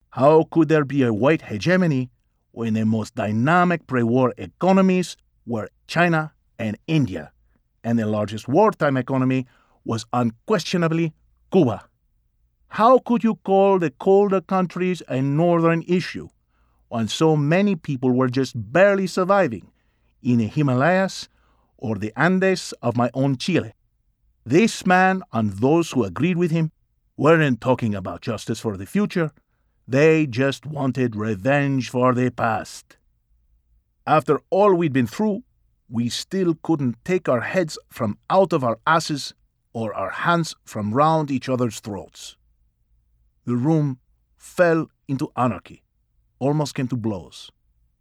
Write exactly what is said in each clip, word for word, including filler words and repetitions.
How could there be a white hegemony when the most dynamic pre-war economies were China and India, and the largest wartime economy was unquestionably Cuba? How could you call the colder countries a northern issue when so many people were just barely surviving in the Himalayas or the Andes of my own Chile? This man and those who agreed with him weren't talking about justice for the future. They just wanted revenge for the past. After all we'd been through, we still couldn't take our heads from out of our asses or our hands from round each other's throats. The room fell into anarchy, almost came to blows.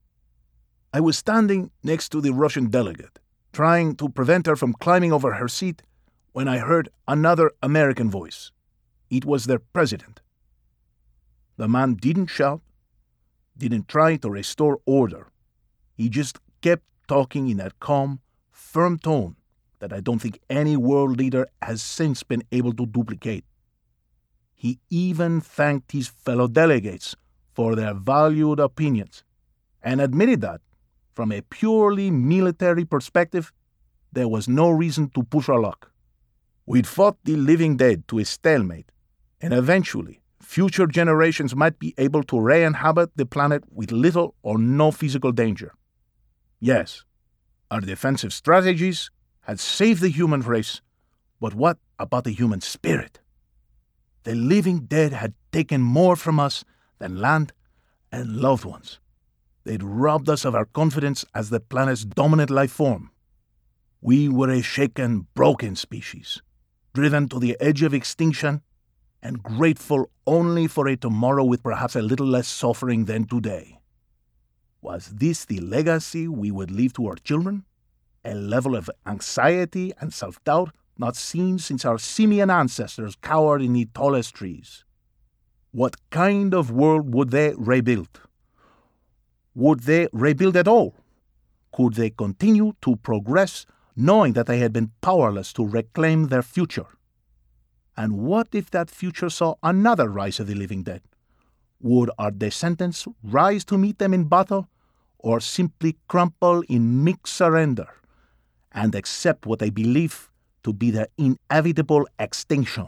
I was standing next to the Russian delegate, trying to prevent her from climbing over her seat, when I heard another American voice. It was their president. The man didn't shout, didn't try to restore order. He just kept talking in that calm, firm tone that I don't think any world leader has since been able to duplicate. He even thanked his fellow delegates for their valued opinions and admitted that, from a purely military perspective, there was no reason to push our luck. We'd fought the living dead to a stalemate, and eventually future generations might be able to re-inhabit the planet with little or no physical danger. Yes, our defensive strategies had saved the human race, but what about the human spirit? The living dead had taken more from us than land and loved ones. They'd robbed us of our confidence as the planet's dominant life form. We were a shaken, broken species, driven to the edge of extinction and grateful only for a tomorrow with perhaps a little less suffering than today. Was this the legacy we would leave to our children? A level of anxiety and self-doubt not seen since our simian ancestors cowered in the tallest trees. What kind of world would they rebuild? Would they rebuild at all? Could they continue to progress knowing that they had been powerless to reclaim their future? And what if that future saw another rise of the living dead? Would our descendants rise to meet them in battle, or simply crumple in meek surrender and accept what they believe to be their inevitable extinction?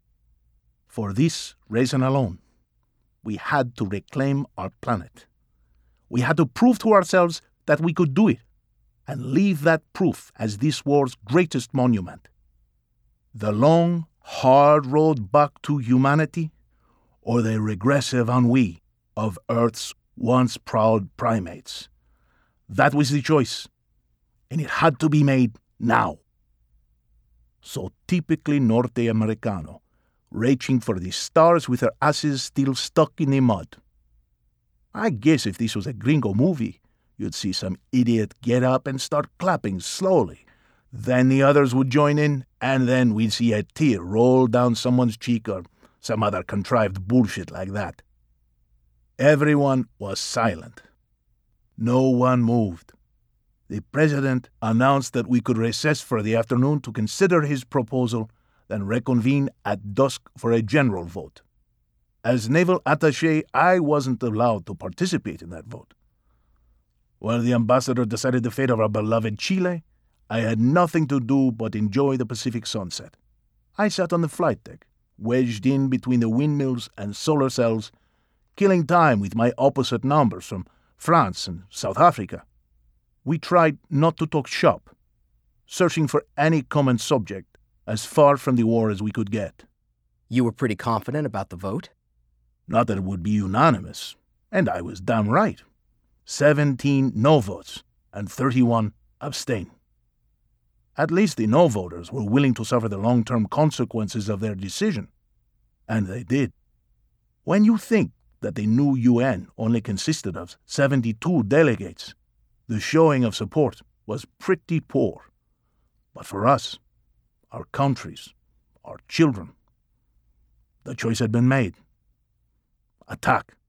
For this reason alone, we had to reclaim our planet. We had to prove to ourselves that we could do it, and leave that proof as this war's greatest monument. The long, hard road back to humanity, or the regressive ennui of Earth's once proud primates. That was the choice, and it had to be made now. So typically Norte Americano, reaching for the stars with her asses still stuck in the mud. I guess if this was a gringo movie, you'd see some idiot get up and start clapping slowly. Then the others would join in, and then we'd see a tear roll down someone's cheek or some other contrived bullshit like that. Everyone was silent. No one moved. The president announced that we could recess for the afternoon to consider his proposal, then reconvene at dusk for a general vote. As naval attaché, I wasn't allowed to participate in that vote. While the ambassador decided the fate of our beloved Chile, I had nothing to do but enjoy the Pacific sunset. I sat on the flight deck, wedged in between the windmills and solar cells, killing time with my opposite numbers from France and South Africa. We tried not to talk shop, searching for any common subject as far from the war as we could get. You were pretty confident about the vote? Not that it would be unanimous, and I was damn right. Seventeen no votes and thirty-one abstain. At least the no voters were willing to suffer the long-term consequences of their decision, and they did. When you think that the new U N only consisted of seventy-two delegates, the showing of support was pretty poor. But for us, our countries, our children, the choice had been made. Attack.